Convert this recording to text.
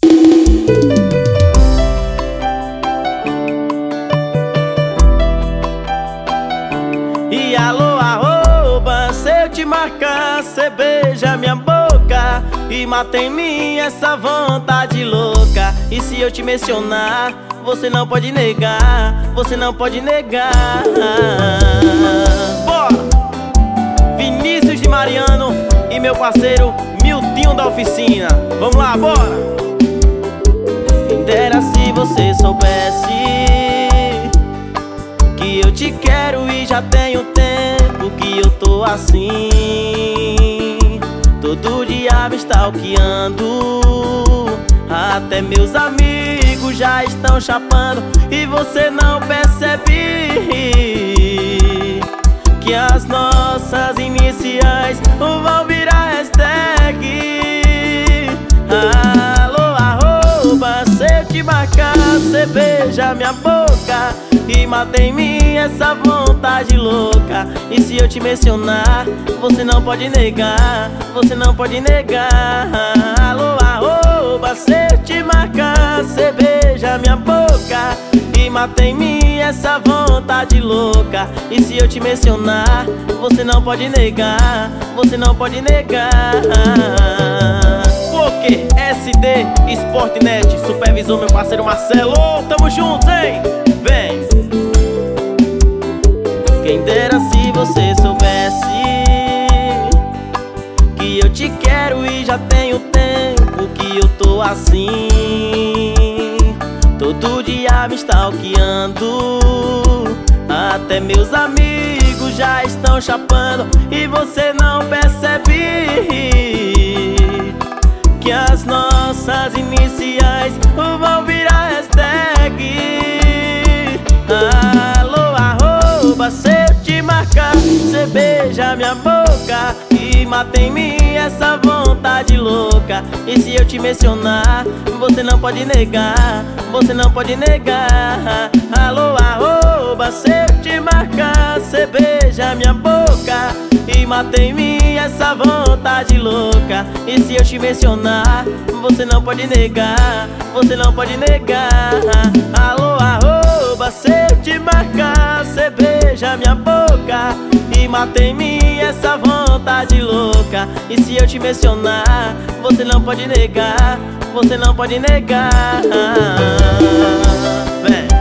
E alô, arroba, se eu te marcar, cê beija minha boca e mata em mim essa vontade louca. E se eu te mencionar, você não pode negar, você não pode negar. Bora! Vinícius de Mariano e meu parceiro Miltinho da oficina. Vamos lá, bora! Quem dera se você soubesse que eu te quero e já tenho tempo que eu tô assim. Todo dia me stalkeando, até meus amigos já estão chapando e você não percebe que as nossas iniciais vão virar hashtag. Alô, arroba, se eu te marcar, cê beija minha boca e mata em mim essa vontade louca. E se eu te mencionar, você não pode negar, você não pode negar. Alô, arroba, se eu te marcar, cê beija minha boca e mata em mim essa vontade louca. E se eu te mencionar, você não pode negar, você não pode negar. Poker, SD, Sportnet, supervisor meu parceiro Marcelo. Tamo juntos, hein? Vem! Quem dera se você soubesse que eu te quero e já tenho tempo que eu tô assim. Todo dia me stalkeando, até meus amigos já estão chapando e você não percebe que as nossas iniciais vão virar hashtag. Alô, arroba, se eu te marcar, cê beija minha boca e mata em mim essa vontade louca. E se eu te mencionar, você não pode negar, você não pode negar. Alô, arroba, se eu te marcar, cê beija minha boca e mata em mim essa vontade louca. E se eu te mencionar, você não pode negar, você não pode negar. Alô, arroba, se eu te marcar, cê beija minha boca e mata em mim essa vontade louca. E se eu te mencionar, você não pode negar, você não pode negar. Vem!